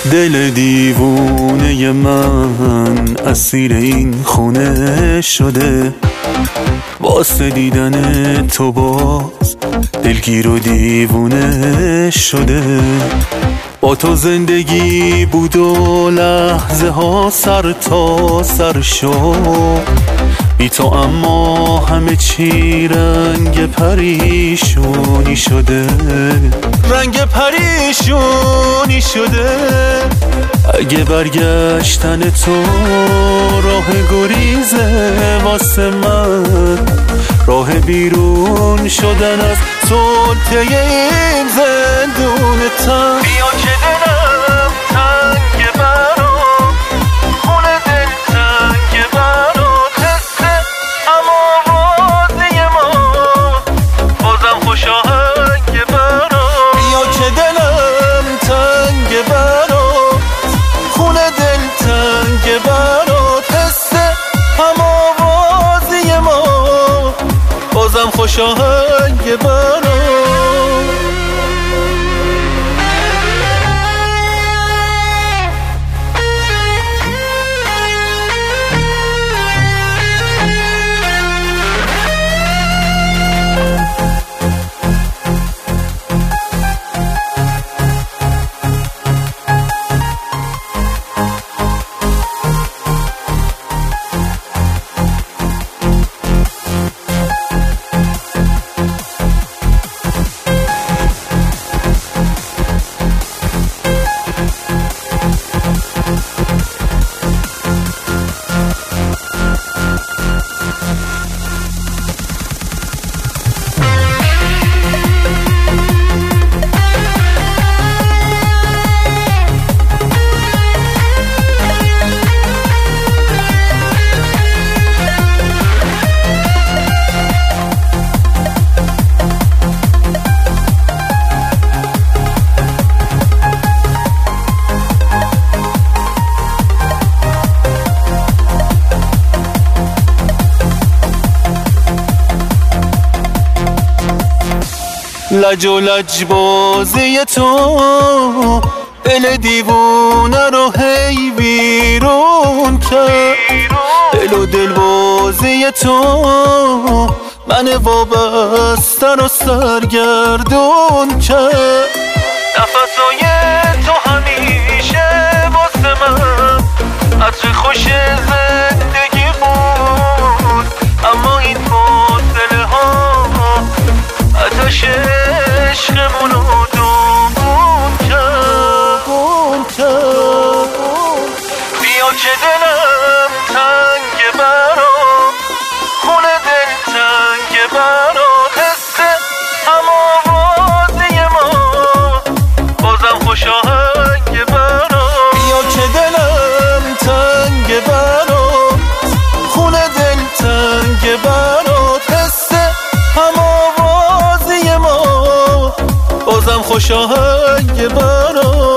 دل دیوونه من اسیر این خونه شده، واسه دیدن تو باز دلگیر و دیوونه شده. با تو زندگی بود و لحظه ها سر تا سر شد، بی تو اما همه چی رنگ پریشونی شده، رنگ پریشونی شده. اگه برگشتن تو راه گریزه واسه من، راه بیرون شدن از سلطه این زندون تن. بیا که دلم تنگ برام، خونه دل تنگ برات، حسه اما آوازی ما بازم خوش آهنگ برام. بیا که دلم تنگ برات، خونه دل تنگ برات، حسه اما آوازی ما بازم خوش آهنگ برام. لج و لج بازی تو دل دیوونه رو هی بیرون کرد، دل و دل بازی تو من وابسته رو سرگردون کرد. نفسای تو همیشه واسه من عطر خوش زندگی بود، اما این فاصله ها آتش عشقمونو دوبون کرد. بیا که دلم تنگ برام، خونه دل تنگ برات، حسه اما آوازی ما بازم خوش آهنگ برام. بیا که دلم تنگ برات، خونه دل تنگ برات، حسه اما آوازی ما بازم خوش آهنگ برام.